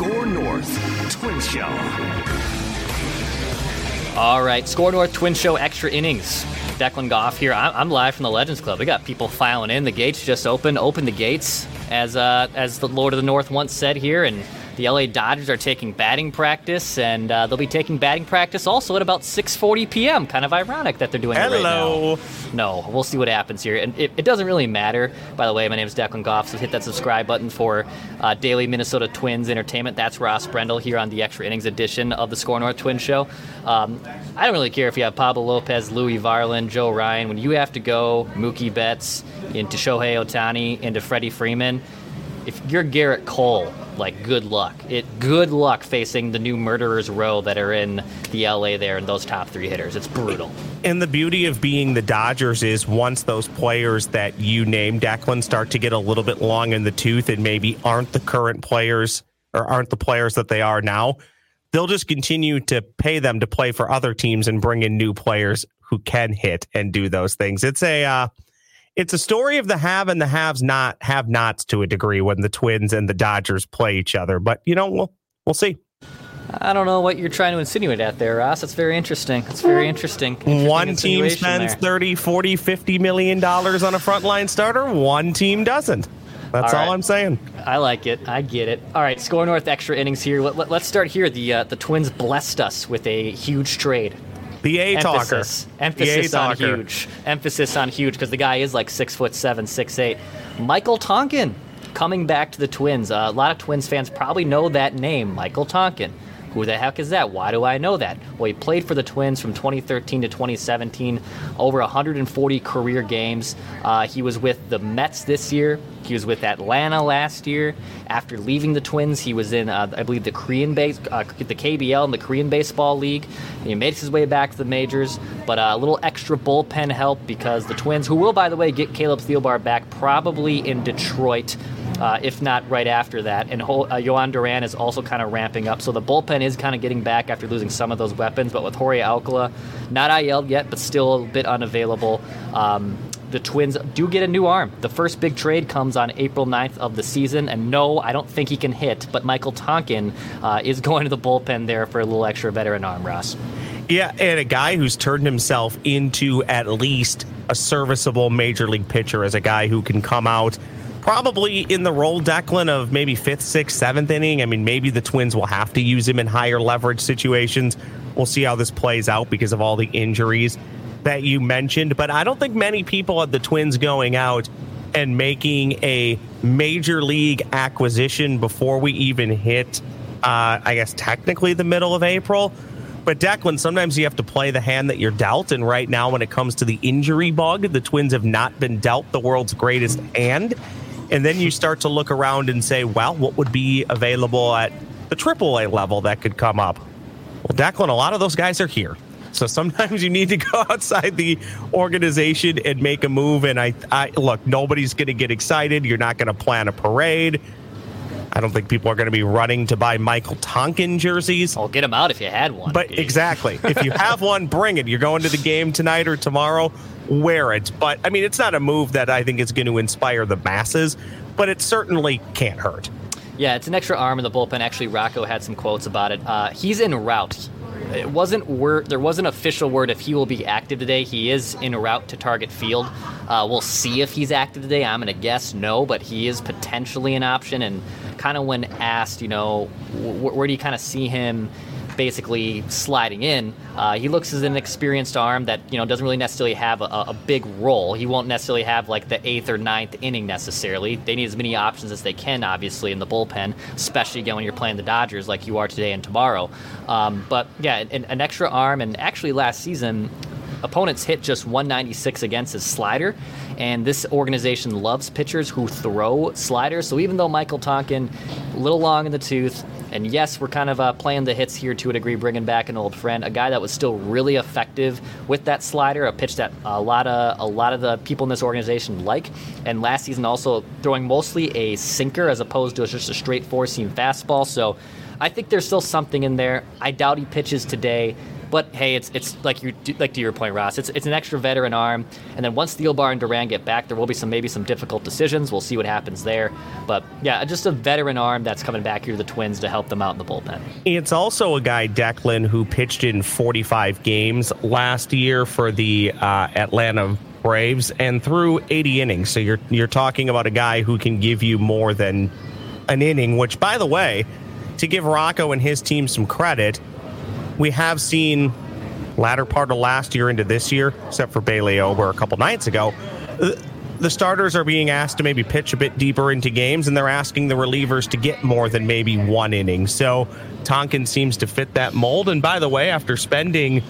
Score North Twin Show. All right, Score North Twin Show extra innings. Declan Goff here. I'm live from the Legends Club. We got people filing in. The gates just opened. Open the gates, as the Lord of the North once said here. And the LA Dodgers are taking batting practice, and they'll be taking batting practice also at about 6:40 p.m. Kind of ironic that they're doing it right now. No, we'll see what happens here. And it doesn't really matter. By the way, my name is Declan Goff, so hit that subscribe button for daily Minnesota Twins entertainment. That's Ross Brendel here on the Extra Innings edition of the Score North Twin Show. I don't really care if you have Pablo Lopez, Louis Varland, Joe Ryan. When you have to go Mookie Betts into Shohei Ohtani, into Freddie Freeman, if you're Garrett Cole, like, good luck. Good luck facing the new murderers row that are in the LA there and those top three hitters. It's brutal. And the beauty of being the Dodgers is once those players that you named, Declan, start to get a little bit long in the tooth and maybe aren't the current players or aren't the players that they are now, they'll just continue to pay them to play for other teams and bring in new players who can hit and do those things. It's a story of the have and the have-nots to a degree when the Twins and the Dodgers play each other. But, we'll see. I don't know what you're trying to insinuate at there, Ross. That's very interesting. One team spends $30, $40, $50 million on a frontline starter. One team doesn't. That's all I'm saying. I like it. I get it. All right, Score North extra innings here. Let's start here. The Twins blessed us with a huge trade. The A-talker. Emphasis on huge. Emphasis on huge because the guy is like 6'7", 6'8". Michael Tonkin coming back to the Twins. A lot of Twins fans probably know that name, Michael Tonkin. Who the heck is that? Why do I know that? Well, he played for the Twins from 2013 to 2017, over 140 career games. He was with the Mets this year. He was with Atlanta last year. After leaving the Twins, he was in, I believe, the KBL and the Korean Baseball League. He made his way back to the majors, but a little extra bullpen help because the Twins, who will, by the way, get Caleb Thielbar back probably in Detroit, if not right after that. And Yohan Duran is also kind of ramping up. So the bullpen is kind of getting back after losing some of those weapons. But with Jorge Alcala, not IL yet, but still a bit unavailable, the Twins do get a new arm. The first big trade comes on April 9th of the season. And no, I don't think he can hit. But Michael Tonkin is going to the bullpen there for a little extra veteran arm, Ross. Yeah, and a guy who's turned himself into at least a serviceable major league pitcher as a guy who can come out probably in the role, Declan, of maybe 5th, 6th, 7th inning. I mean, maybe the Twins will have to use him in higher leverage situations. We'll see how this plays out because of all the injuries that you mentioned. But I don't think many people at the Twins going out and making a major league acquisition before we even hit, I guess, technically the middle of April. But Declan, sometimes you have to play the hand that you're dealt. And right now, when it comes to the injury bug, the Twins have not been dealt the world's greatest hand. And then you start to look around and say, well, what would be available at the AAA level that could come up? Well, Declan, a lot of those guys are here. So sometimes you need to go outside the organization and make a move. And I look, nobody's going to get excited. You're not going to plan a parade. I don't think people are going to be running to buy Michael Tonkin jerseys. I'll get them out if you had one. But exactly. If you have one, bring it. You're going to the game tonight or tomorrow, wear it. But, I mean, it's not a move that I think is going to inspire the masses, but it certainly can't hurt. Yeah, it's an extra arm in the bullpen. Actually, Rocco had some quotes about it. He's en route. There wasn't official word if he will be active today. He is en route to Target Field. We'll see if he's active today. I'm going to guess no, but he is potentially an option. And kind of when asked, where do you kind of see him basically sliding in, he looks as an experienced arm that, doesn't really necessarily have a big role. He won't necessarily have like the 8th or 9th inning necessarily. They need as many options as they can, obviously, in the bullpen, especially again when you're playing the Dodgers like you are today and tomorrow. But yeah, an extra arm, and actually last season, opponents hit just 196 against his slider, and this organization loves pitchers who throw sliders. So even though Michael Tonkin, a little long in the tooth, and yes, we're kind of playing the hits here to a degree, bringing back an old friend, a guy that was still really effective with that slider, a pitch that a lot of the people in this organization like, and last season also throwing mostly a sinker as opposed to just a straight four-seam fastball. So I think there's still something in there. I doubt he pitches today. But hey, it's like to your point, Ross. It's an extra veteran arm, and then once Thielbar and Duran get back, there will be maybe some difficult decisions. We'll see what happens there. But yeah, just a veteran arm that's coming back here to the Twins to help them out in the bullpen. It's also a guy, Declan, who pitched in 45 games last year for the Atlanta Braves and threw 80 innings. So you're talking about a guy who can give you more than an inning, which, by the way, to give Rocco and his team some credit, we have seen latter part of last year into this year, except for Bailey Ober a couple nights ago, the starters are being asked to maybe pitch a bit deeper into games, and they're asking the relievers to get more than maybe one inning. So Tonkin seems to fit that mold. And by the way, after spending,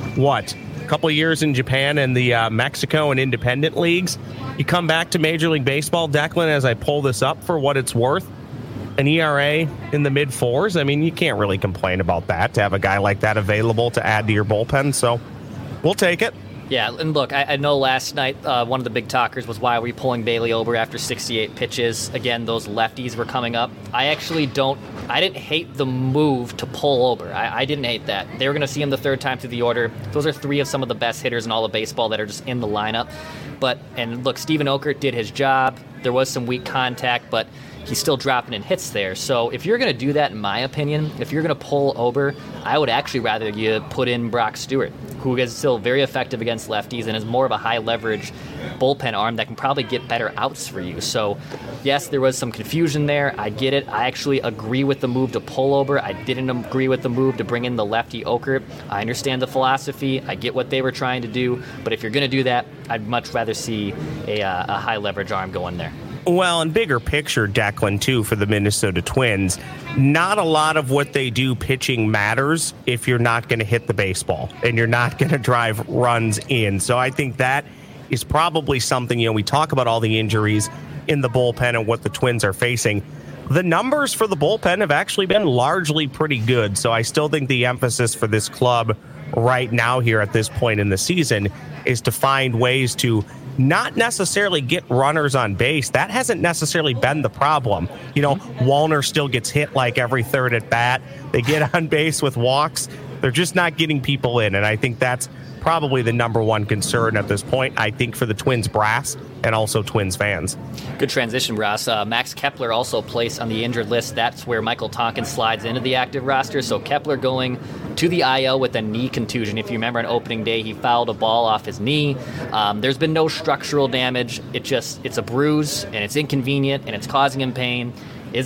a couple of years in Japan and the Mexico and independent leagues, you come back to Major League Baseball, Declan, as I pull this up for what it's worth, an ERA in the mid-4s. I mean, you can't really complain about that, to have a guy like that available to add to your bullpen. So we'll take it. Yeah, and look, I know last night one of the big talkers was why are we pulling Bailey Ober after 68 pitches. Again, those lefties were coming up. I didn't hate the move to pull Ober. I didn't hate that. They were going to see him the third time through the order. Those are three of some of the best hitters in all of baseball that are just in the lineup. And look, Steven Okert did his job. There was some weak contact, but he's still dropping in hits there. So if you're going to do that, in my opinion, if you're going to pull Ober, I would actually rather you put in Brock Stewart, who is still very effective against lefties and is more of a high-leverage bullpen arm that can probably get better outs for you. So, yes, there was some confusion there. I get it. I actually agree with the move to pull Ober. I didn't agree with the move to bring in the lefty Okert. I understand the philosophy. I get what they were trying to do. But if you're going to do that, I'd much rather see a high-leverage arm go in there. Well, and bigger picture, Declan, too, for the Minnesota Twins, not a lot of what they do pitching matters if you're not going to hit the baseball and you're not going to drive runs in. So I think that is probably something, we talk about all the injuries in the bullpen and what the Twins are facing. The numbers for the bullpen have actually been largely pretty good. So I still think the emphasis for this club right now here at this point in the season is to find ways to not necessarily get runners on base. That hasn't necessarily been the problem. Wallner still gets hit like every third at bat. They get on base with walks. They're just not getting people in. And I think that's probably the number one concern at this point, I think, for the Twins brass and also Twins fans. Good transition, Ross. Max Kepler also placed on the injured list. That's where Michael Tonkin slides into the active roster. So Kepler going to the IL with a knee contusion. If you remember on opening day, he fouled a ball off his knee. There's been no structural damage. It's a bruise, and it's inconvenient, and it's causing him pain. It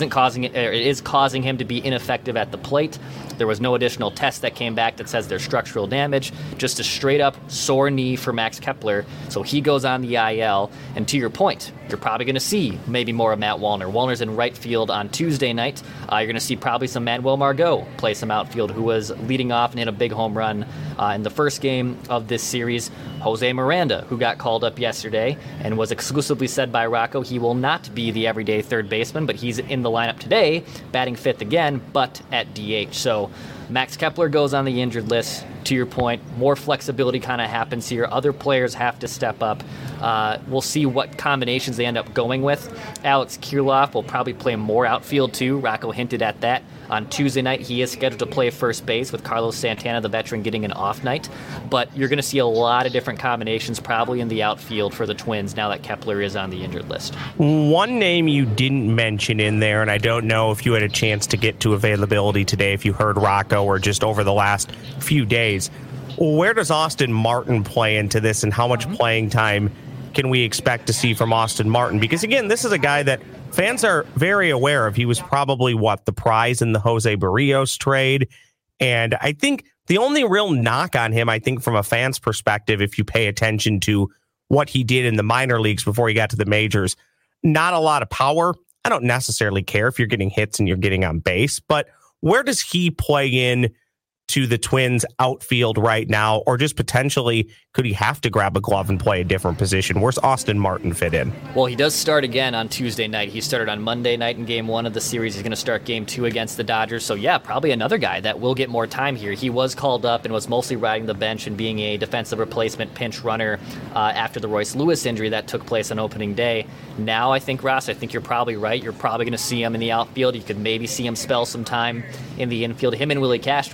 is causing him to be ineffective at the plate. There was no additional test that came back that says there's structural damage, just a straight-up sore knee for Max Kepler. So he goes on the IL. And to your point, you're probably going to see maybe more of Matt Wallner. Wallner's in right field on Tuesday night. You're going to see probably some Manuel Margot play some outfield, who was leading off and hit a big home run in the first game of this series. Jose Miranda, who got called up yesterday and was exclusively said by Rocco he will not be the everyday third baseman, but he's in the lineup today, batting fifth again, but at DH. So Max Kepler goes on the injured list. To your point, more flexibility kind of happens here. Other players have to step up. We'll see what combinations they end up going with. Alex Kirilloff will probably play more outfield too. Rocco hinted at that. On Tuesday night, he is scheduled to play first base with Carlos Santana, the veteran, getting an off night. But you're going to see a lot of different combinations probably in the outfield for the Twins now that Kepler is on the injured list. One name you didn't mention in there, and I don't know if you had a chance to get to availability today, if you heard Rocco or just over the last few days. Where does Austin Martin play into this, and how much playing time can we expect to see from Austin Martin? Because, again, this is a guy that fans are very aware of. He was probably, the prize in the Jose Barrios trade. And I think the only real knock on him, I think, from a fan's perspective, if you pay attention to what he did in the minor leagues before he got to the majors, not a lot of power. I don't necessarily care if you're getting hits and you're getting on base, but where does he play in to the Twins outfield right now? Or just potentially, could he have to grab a glove and play a different position? Where's Austin Martin fit in? Well, he does start again on Tuesday night. He started on Monday night in Game 1 of the series. He's going to start Game 2 against the Dodgers. So, yeah, probably another guy that will get more time here. He was called up and was mostly riding the bench and being a defensive replacement pinch runner after the Royce Lewis injury that took place on opening day. Now, I think, Ross, you're probably right. You're probably going to see him in the outfield. You could maybe see him spell some time in the infield. Him and Willie Castro are kind of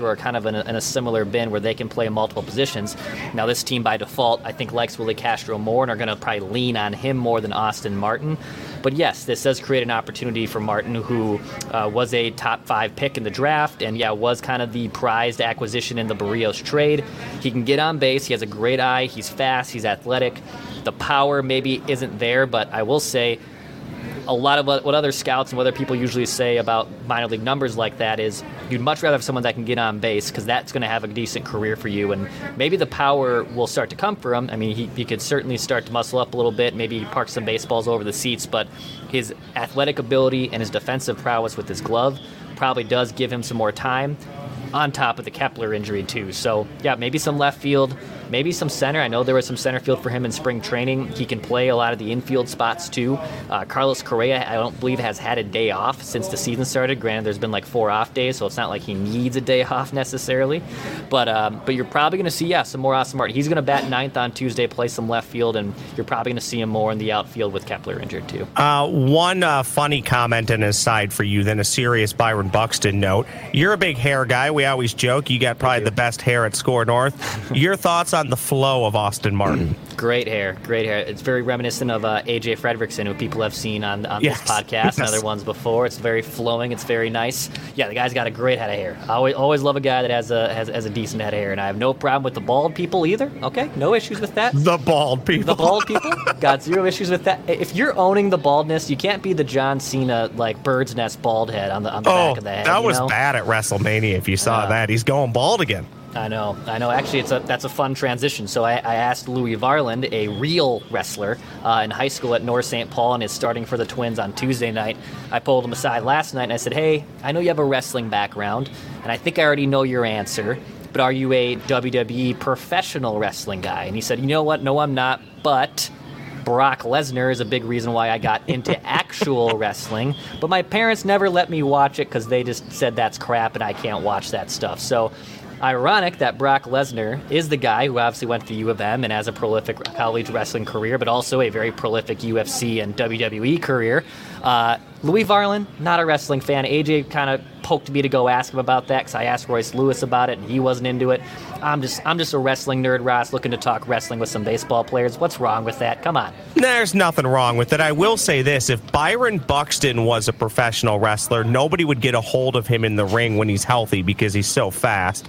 of in a similar bin where they can play multiple positions. Now, this team by default, I think, likes Willie Castro more and are going to probably lean on him more than Austin Martin. But yes, this does create an opportunity for Martin, who was a top 5 pick in the draft and, was kind of the prized acquisition in the Barrios trade. He can get on base. He has a great eye. He's fast. He's athletic. The power maybe isn't there, but I will say a lot of what other scouts and what other people usually say about minor league numbers like that is you'd much rather have someone that can get on base because that's going to have a decent career for you. And maybe the power will start to come for him. I mean, he could certainly start to muscle up a little bit, maybe park some baseballs over the seats, but his athletic ability and his defensive prowess with his glove probably does give him some more time on top of the Kepler injury too. So maybe some left field, maybe some center. I know there was some center field for him in spring training. He can play a lot of the infield spots too. Carlos Correa, I don't believe, has had a day off since the season started. Granted, there's been like 4 off days, so it's not like he needs a day off necessarily. But you're probably going to see, some more Austin Martin. He's going to bat 9th on Tuesday, play some left field, and you're probably going to see him more in the outfield with Kepler injured too. One funny comment and aside for you, then a serious Byron Buxton note. You're a big hair guy. We always joke you got probably the best hair at Score North. Your thoughts on the flow of Austin Martin? Great hair. It's very reminiscent of AJ Fredrickson, who people have seen on this podcast and other ones before. It's very flowing. It's very nice. Yeah, the guy's got a great head of hair. I always love a guy that has a decent head of hair, and I have no problem with the bald people either. Okay, no issues with that. The bald people. Got zero issues with that. If you're owning the baldness, you can't be the John Cena bird's nest bald head on the back of the head. That was bad at WrestleMania. If you saw that, he's going bald again. I know. Actually, that's a fun transition. So I asked Louis Varland, a real wrestler in high school at North St. Paul and is starting for the Twins on Tuesday night. I pulled him aside last night and I said, hey, I know you have a wrestling background, and I think I already know your answer, but are you a WWE professional wrestling guy? And he said, you know what? No, I'm not, but Brock Lesnar is a big reason why I got into actual wrestling, but my parents never let me watch it because they just said that's crap and I can't watch that stuff. So ironic that Brock Lesnar is the guy who obviously went to U of M and has a prolific college wrestling career, but also a very prolific UFC and WWE career. Louis Varland, not a wrestling fan. AJ kind of poked me to go ask him about that because I asked Royce Lewis about it and he wasn't into it. I'm just a wrestling nerd, Ross, looking to talk wrestling with some baseball players. What's wrong with that? Come on. There's nothing wrong with it. I will say this. If Byron Buxton was a professional wrestler, nobody would get a hold of him in the ring when he's healthy because he's so fast.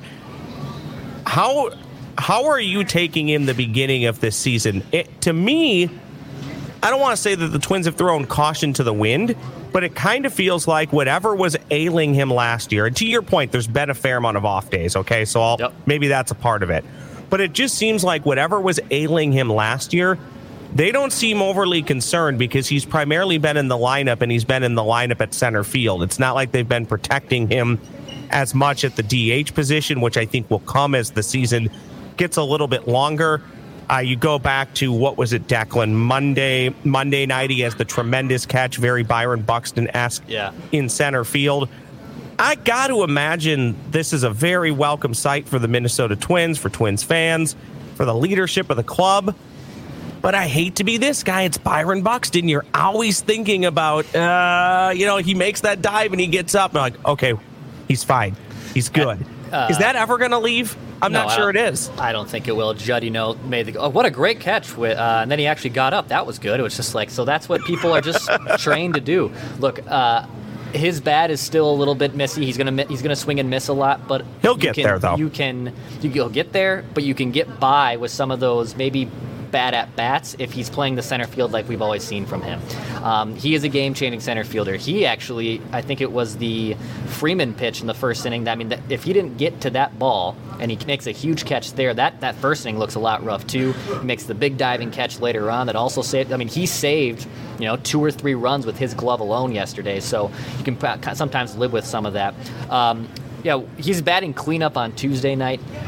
How are you taking in the beginning of this season? To me, I don't want to say that the Twins have thrown caution to the wind, but it kind of feels like whatever was ailing him last year, and to your point, there's been a fair amount of off days, okay? So maybe that's a part of it. But it just seems like whatever was ailing him last year, they don't seem overly concerned because he's primarily been in the lineup, and he's been in the lineup at center field. It's not like they've been protecting him as much at the DH position, which I think will come as the season gets a little bit longer. You go back to, what was it, Declan? Monday night, he has the tremendous catch, very Byron Buxton-esque in center field. I got to imagine this is a very welcome sight for the Minnesota Twins, for Twins fans, for the leadership of the club. But I hate to be this guy. It's Byron Buxton. You're always thinking about, he makes that dive and he gets up. And I'm like, okay, he's fine. He's good. Is that ever going to leave? I'm not sure it is. I don't think it will. Judd, made the what a great catch. And then he actually got up. That was good. It was just so that's what people are just trained to do. Look, his bat is still a little bit missy. He's gonna swing and miss a lot, but he'll get there though. You'll get there, but you can get by with some of those maybe bad at bats if he's playing the center field like we've always seen from him. He is a game-changing center fielder. He actually, I think it was the Freeman pitch in the first inning. That if he didn't get to that ball and he makes a huge catch there, that first inning looks a lot rough too. He makes the big diving catch later on that also saved. I mean, he saved 2 or 3 runs with his glove alone yesterday. So you can sometimes live with some of that. He's batting cleanup on Tuesday night.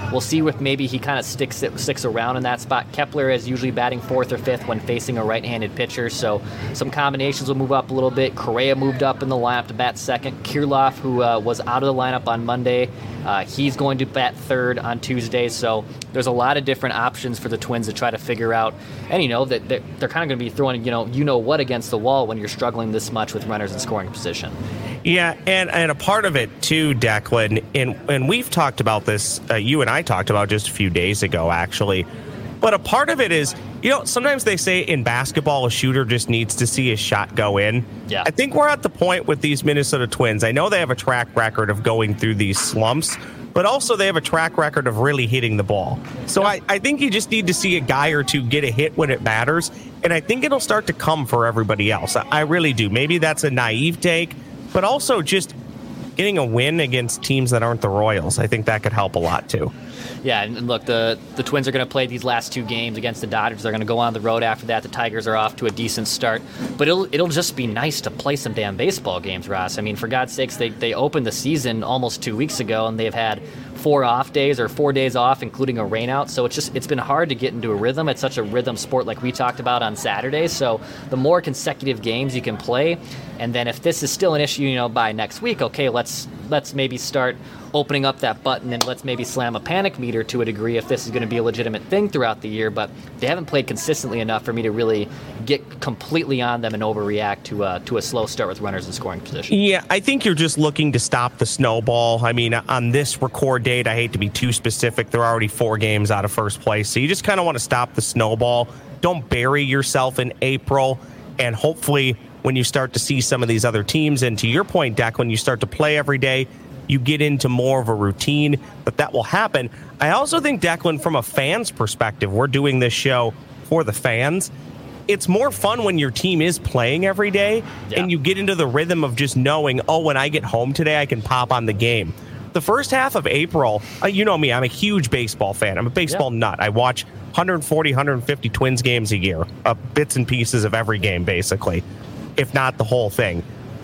we'll see if maybe he kind of sticks around in that spot. Kepler is usually batting 4th or 5th when facing a right-handed pitcher, so some combinations will move up a little bit. Correa moved up in the lineup to bat 2nd. Kirilloff, who was out of the lineup on Monday, he's going to bat 3rd on Tuesday, so there's a lot of different options for the Twins to try to figure out. And that they're kind of going to be throwing what against the wall when you're struggling this much with runners in scoring position. Yeah, and a part of it too, Declan, and we've talked about this, you and I talked about just a few days ago, actually. But a part of it is, sometimes they say in basketball a shooter just needs to see his shot go in. Yeah. I think we're at the point with these Minnesota Twins. I know they have a track record of going through these slumps, but also they have a track record of really hitting the ball. So yeah. I think you just need to see a guy or two get a hit when it matters, and I think it'll start to come for everybody else. I really do. Maybe that's a naive take, but also just getting a win against teams that aren't the Royals. I think that could help a lot too. Yeah, and look, the Twins are going to play these last 2 games against the Dodgers. They're going to go on the road after that. The Tigers are off to a decent start. But it'll just be nice to play some damn baseball games, Ross. I mean, for God's sakes, they opened the season almost 2 weeks ago, and they've had 4 off days or 4 days off, including a rainout. So it's been hard to get into a rhythm. It's such a rhythm sport like we talked about on Saturday. So the more consecutive games you can play, and then if this is still an issue, by next week, okay, let's maybe start opening up that button and let's maybe slam a panic meter to a degree if this is going to be a legitimate thing throughout the year. But they haven't played consistently enough for me to really get completely on them and overreact to a slow start with runners in scoring position. Yeah, I think you're just looking to stop the snowball. I mean, on this record date, I hate to be too specific. They're already 4 games out of first place. So you just kind of want to stop the snowball. Don't bury yourself in April. And hopefully when you start to see some of these other teams, and to your point, Deck, when you start to play every day, you get into more of a routine, but that will happen. I also think, Declan, from a fan's perspective, we're doing this show for the fans. It's more fun when your team is playing every day, and you get into the rhythm of just knowing, when I get home today, I can pop on the game. The first half of April, you know me, I'm a huge baseball fan. I'm a baseball nut. I watch 140, 150 Twins games a year, bits and pieces of every game, basically, if not the whole thing.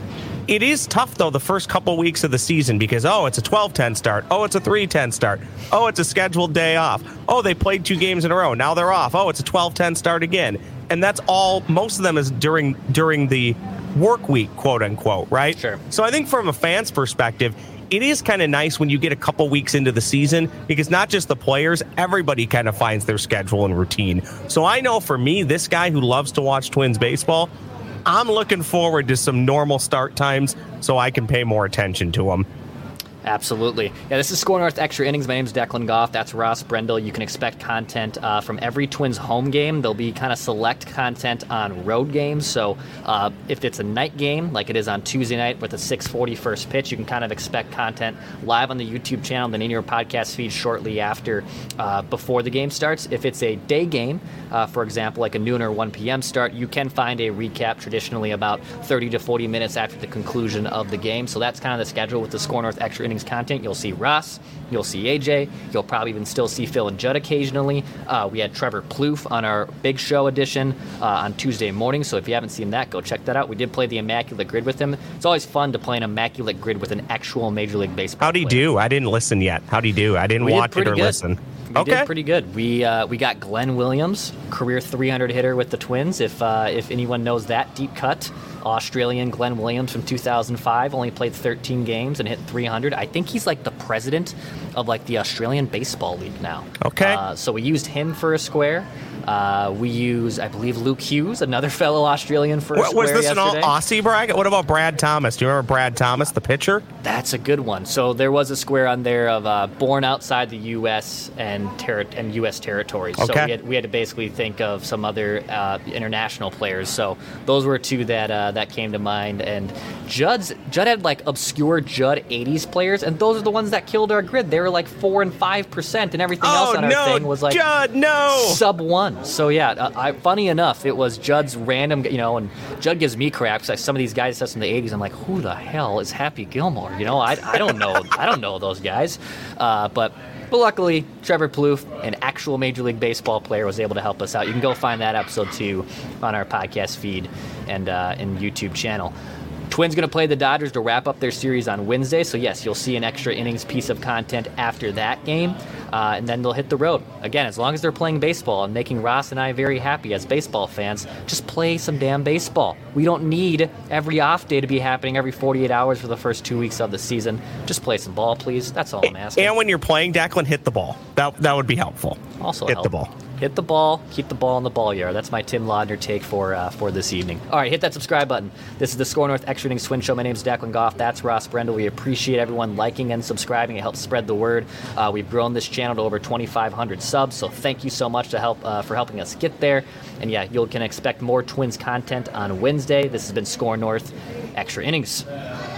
It is tough, though, the first couple weeks of the season because, it's a 12-10 start. It's a 3-10 start. It's a scheduled day off. They played 2 games in a row. Now they're off. It's a 12-10 start again. And that's all, most of them is during the work week, quote unquote, right? Sure. So I think from a fan's perspective, it is kind of nice when you get a couple weeks into the season because not just the players, everybody kind of finds their schedule and routine. So I know for me, this guy who loves to watch Twins baseball, I'm looking forward to some normal start times so I can pay more attention to them. Absolutely. Yeah, this is Score North Extra Innings. My name is Declan Goff. That's Ross Brendel. You can expect content from every Twins home game. There'll be kind of select content on road games. So if it's a night game, like it is on Tuesday night with a 6:40 first pitch, you can kind of expect content live on the YouTube channel, then in your podcast feed shortly after, before the game starts. If it's a day game, for example, like a noon or 1 p.m. start, you can find a recap traditionally about 30 to 40 minutes after the conclusion of the game. So that's kind of the schedule with the Score North Extra Innings content. You'll see Ross, you'll see AJ, you'll probably even still see Phil and Judd occasionally. We had Trevor Plouffe on our Big Show edition on Tuesday morning, so if you haven't seen that, go check that out. We did play the Immaculate Grid with him. It's always fun to play an Immaculate Grid with an actual Major League Baseball How'd he do? I didn't listen yet. How'd he do? I didn't watch it or listen. We did pretty good. We got Glenn Williams, career 300 hitter with the Twins. If anyone knows that deep cut, Australian Glenn Williams from 2005 only played 13 games and hit 300. I think he's like the president of like the Australian Baseball League now. Okay. So we used him for a square. We use, I believe, Luke Hughes, another fellow Australian, for a square Was this yesterday. an all Aussie bracket? What about Brad Thomas? Do you remember Brad Thomas, the pitcher? That's a good one. So there was a square on there of born outside the U.S. and U.S. territories. Okay. So we had to basically think of some other international players. So those were 2 that came to mind. And Judd had like obscure Judd 80s players, and those are the ones that killed our grid. They were like 4% and 5%, and everything else on our thing was like Judd, no! sub 1. So yeah, funny enough, it was Judd's random, and Judd gives me crap because some of these guys from the 80s, I'm like, who the hell is Happy Gilmore? I don't know. I don't know those guys. But luckily, Trevor Plouffe, an actual Major League Baseball player, was able to help us out. You can go find that episode too on our podcast feed and YouTube channel. Twins going to play the Dodgers to wrap up their series on Wednesday. So, yes, you'll see an extra innings piece of content after that game. and then they'll hit the road. Again, as long as they're playing baseball and making Ross and I very happy as baseball fans, just play some damn baseball. We don't need every off day to be happening every 48 hours for the first 2 weeks of the season. Just play some ball, please. That's all I'm asking. And when you're playing, Declan, hit the ball. That would be helpful. Also hit the ball. Hit the ball, keep the ball in the ball yard. That's my Tim Laudner take for this evening. All right, hit that subscribe button. This is the Score North Extra Innings Twin Show. My name is Declan Goff. That's Ross Brendel. We appreciate everyone liking and subscribing. It helps spread the word. We've grown this channel to over 2,500 subs, so thank you so much for helping us get there. And yeah, you can expect more Twins content on Wednesday. This has been Score North Extra Innings.